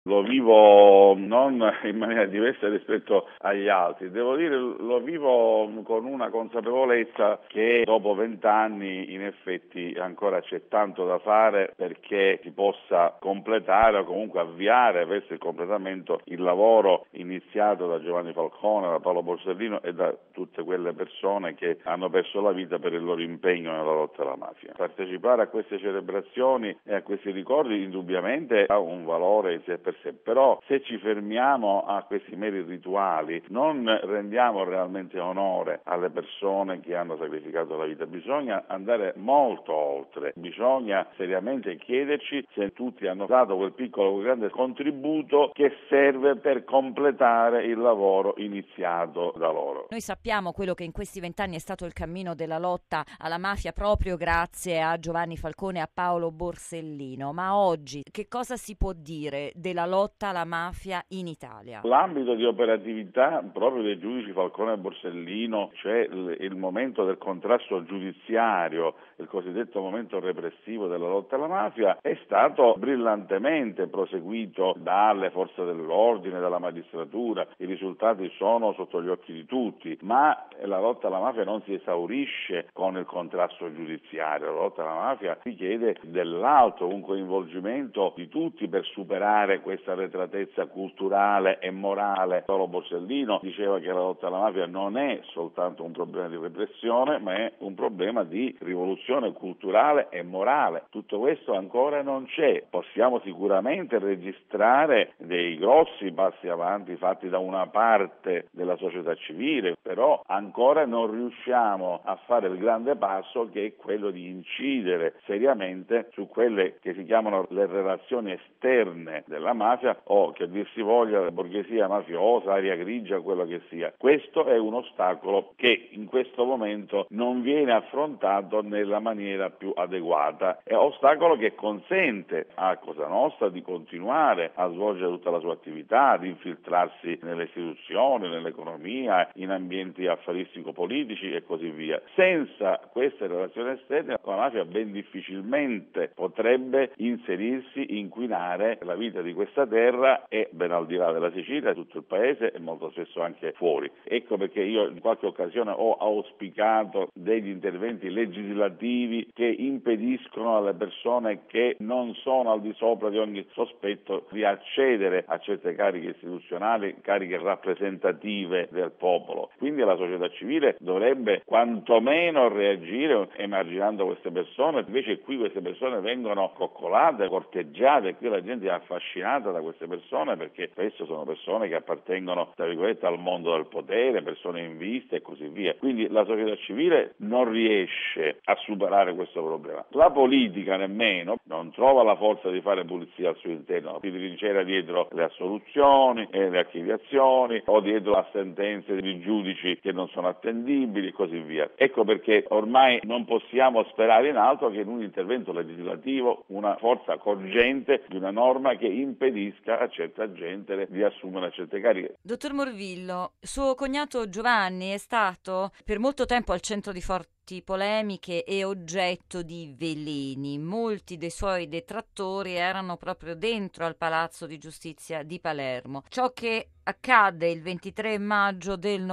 Lo vivo non in maniera diversa rispetto agli altri, devo dire lo vivo con una consapevolezza che dopo 20 anni in effetti ancora c'è tanto da fare perché si possa completare o comunque avviare verso il completamento il lavoro iniziato da Giovanni Falcone, da Paolo Borsellino e da tutte quelle persone che hanno perso la vita per il loro impegno nella lotta alla mafia. Partecipare a queste celebrazioni e a questi ricordi indubbiamente ha un valore in sé per sé, però se ci fermiamo a questi meri rituali non rendiamo realmente onore alle persone che hanno sacrificato la vita. Bisogna andare molto oltre, bisogna seriamente chiederci se tutti hanno dato quel piccolo, quel grande contributo che serve per completare il lavoro iniziato da loro. Noi sappiamo quello che in questi 20 anni è stato il cammino della lotta alla mafia proprio grazie a Giovanni Falcone e a Paolo Borsellino, ma oggi che cosa si può dire della lotta alla mafia in Italia? L'ambito di operatività proprio dei giudici Falcone e Borsellino, cioè il momento del contrasto giudiziario, il cosiddetto momento repressivo della lotta alla mafia, è stato brillantemente proseguito dalle forze dell'ordine, dalla magistratura. I risultati sono sotto gli occhi di tutti, ma la lotta alla mafia non si esaurisce con il contrasto giudiziario. La lotta alla mafia richiede dell'altro, un coinvolgimento di tutti per superare questa arretratezza culturale e morale. Paolo Borsellino diceva che la lotta alla mafia non è soltanto un problema di repressione, ma è un problema di rivoluzione culturale e morale. Tutto questo ancora non c'è. Possiamo sicuramente registrare dei grossi passi avanti fatti da una parte della società civile, però ancora non riusciamo a fare il grande passo che è quello di incidere seriamente su quelle che si chiamano le relazioni esterne della mafia o, che dir si voglia, la borghesia mafiosa, aria grigia, quello che sia. Questo è un ostacolo che in questo momento non viene affrontato nella maniera più adeguata. È un ostacolo che consente a Cosa Nostra di continuare a svolgere tutta la sua attività, di infiltrarsi nelle istituzioni, nell'economia, in ambienti affaristico-politici e così via. Senza queste relazioni esterne la mafia ben difficilmente potrebbe inserirsi, inquinare la vita di questa terra e ben al di là della Sicilia, tutto il paese e molto spesso anche fuori. Ecco perché io in qualche occasione ho auspicato degli interventi legislativi che impediscono alle persone che non sono al di sopra di ogni sospetto di accedere a certe cariche istituzionali, cariche rappresentative del popolo. Quindi la società civile dovrebbe quantomeno reagire emarginando queste persone, invece qui queste persone vengono coccolate, corteggiate, qui la gente è affascinata da queste persone perché spesso sono persone che appartengono, tra virgolette, al mondo del potere, persone in vista e così via. Quindi la società civile non riesce a superare questo problema. La politica nemmeno non trova la forza di fare pulizia al suo interno, si trincera dietro le assoluzioni e le archiviazioni o dietro a sentenze di giudici che non sono attendibili e così via. Ecco perché ormai non possiamo sperare in altro che in un intervento legislativo, una forza cogente di una norma che impedisca a certa gente di assumere certe cariche. Dottor Morvillo, suo cognato Giovanni è stato per molto tempo al centro di forti polemiche e oggetto di veleni. Molti dei suoi detrattori erano proprio dentro al Palazzo di Giustizia di Palermo. Ciò che accadde il 23 maggio del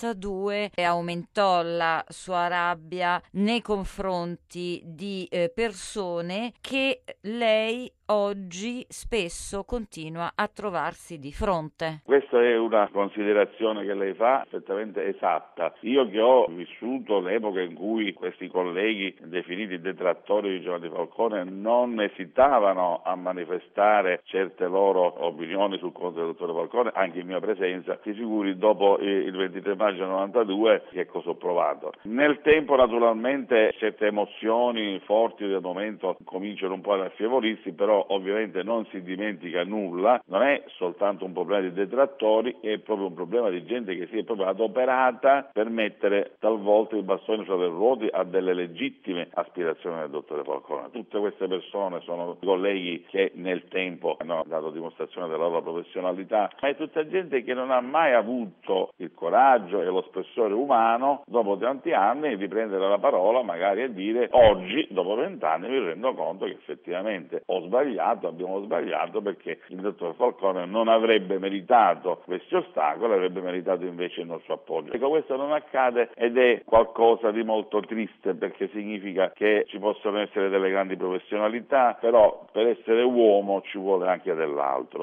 92 aumentò la sua rabbia nei confronti di persone che lei oggi spesso continua a trovarsi di fronte. Questa è una considerazione che lei fa perfettamente esatta. Io che ho vissuto l'epoca in cui questi colleghi definiti detrattori di Giovanni Falcone non esitavano a manifestare certe loro opinioni sul conto del dottore Falcone, anche in mia presenza, si figuri dopo il 23 maggio 92 che cosa ho provato. Nel tempo naturalmente certe emozioni forti del momento cominciano un po' ad affievolirsi, però ovviamente non si dimentica nulla, non è soltanto un problema di detrattori, è proprio un problema di gente che si è proprio adoperata per mettere talvolta il bastone fra le Ruoti ha delle legittime aspirazioni del dottore Falcone. Tutte queste persone sono colleghi che nel tempo hanno dato dimostrazione della loro professionalità, ma è tutta gente che non ha mai avuto il coraggio e lo spessore umano, dopo tanti anni, di prendere la parola magari e dire: oggi, dopo 20 anni, mi rendo conto che effettivamente abbiamo sbagliato, perché il dottor Falcone non avrebbe meritato questi ostacoli, avrebbe meritato invece il nostro appoggio. Ecco, questo non accade ed è qualcosa di molto triste, perché significa che ci possono essere delle grandi professionalità, però per essere uomo ci vuole anche dell'altro.